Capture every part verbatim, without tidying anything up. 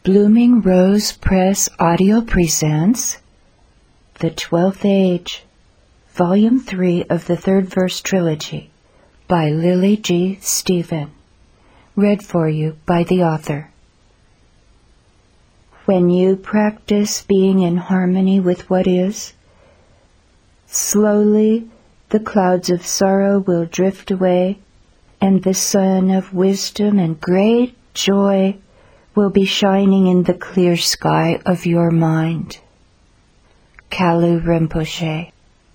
Blooming Rose Press Audio presents The Twelfth Age, Volume three of the Third Verse Trilogy by Lily G. Stephen, read for you by the author. When you practice being in harmony with what is, slowly the clouds of sorrow will drift away, and the sun of wisdom and great joy will be shining in the clear sky of your mind. Kalu Rinpoche.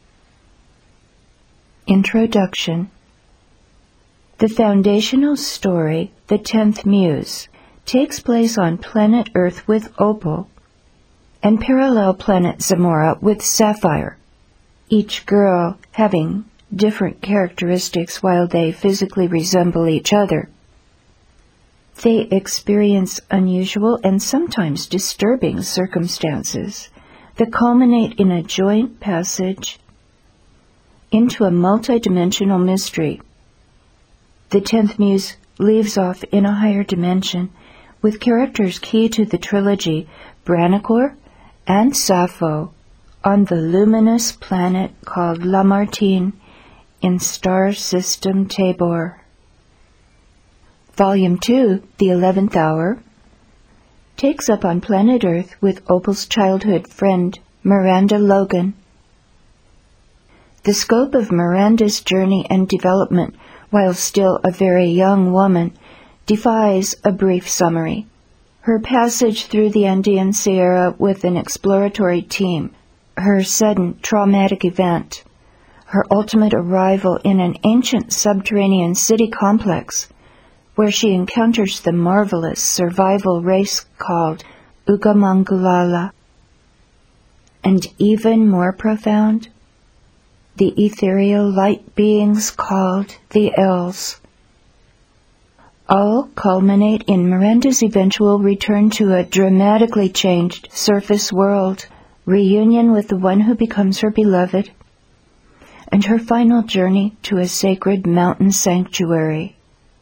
Introduction. The foundational story, The Tenth Muse, takes place on planet Earth with Opal and parallel planet Zamora with Sapphire, each girl having different characteristics while they physically resemble each other. They experience unusual and sometimes disturbing circumstances that culminate in a joint passage into a multidimensional mystery. The Tenth Muse leaves off in a higher dimension with characters key to the trilogy, Branacor and Sappho, on the luminous planet called Lamartine in star system Tabor. Volume two, The Eleventh Hour, takes up on planet Earth with Opal's childhood friend, Miranda Logan. The scope of Miranda's journey and development while still a very young woman defies a brief summary. Her passage through the Andean Sierra with an exploratory team, her sudden traumatic event, her ultimate arrival in an ancient subterranean city complex where she encounters the marvelous survival race called Ugamangulala. And even more profound, the ethereal light beings called the Els. All culminate in Miranda's eventual return to a dramatically changed surface world, reunion with the one who becomes her beloved, and her final journey to a sacred mountain sanctuary.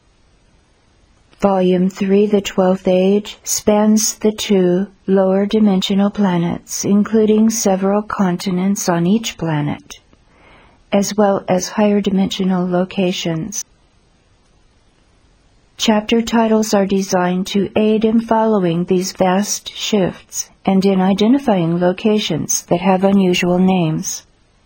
Volume three, The Twelfth Age, spans the two lower dimensional planets, including several continents on each planet, as well as higher dimensional locations. Chapter titles are designed to aid in following these vast shifts and in identifying locations that have unusual names.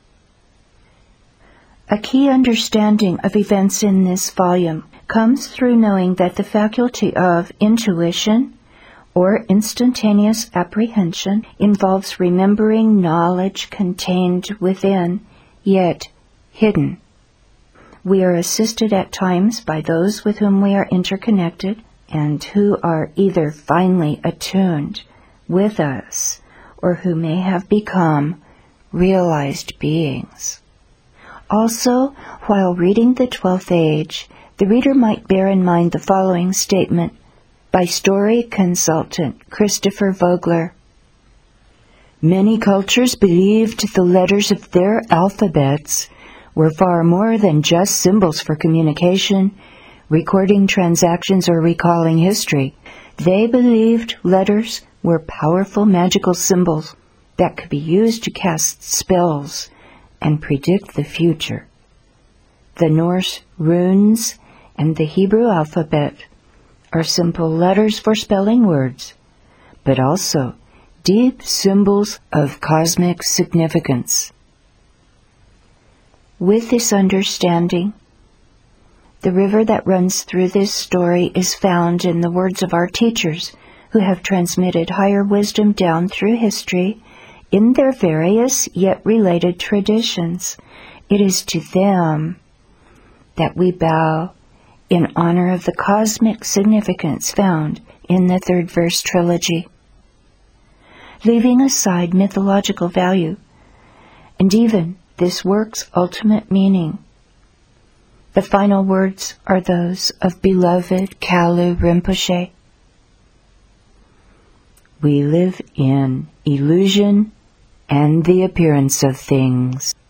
A key understanding of events in this volume comes through knowing that the faculty of intuition or instantaneous apprehension involves remembering knowledge contained within, yet hidden. We are assisted at times by those with whom we are interconnected and who are either finely attuned with us or who may have become realized beings. Also, while reading The Twelfth Age, the reader might bear in mind the following statement by story consultant Christopher Vogler. Many cultures believed the letters of their alphabets were far more than just symbols for communication, recording transactions, or recalling history. They believed letters were powerful magical symbols that could be used to cast spells and predict the future. The Norse runes and the Hebrew alphabet are simple letters for spelling words, but also deep symbols of cosmic significance. With this understanding, the river that runs through this story is found in the words of our teachers who have transmitted higher wisdom down through history in their various yet related traditions. It is to them that we bow in honor of the cosmic significance found in the Third Verse Trilogy. Leaving aside mythological value, and even this work's ultimate meaning, the final words are those of beloved Kalu Rinpoche. We live in illusion and the appearance of things.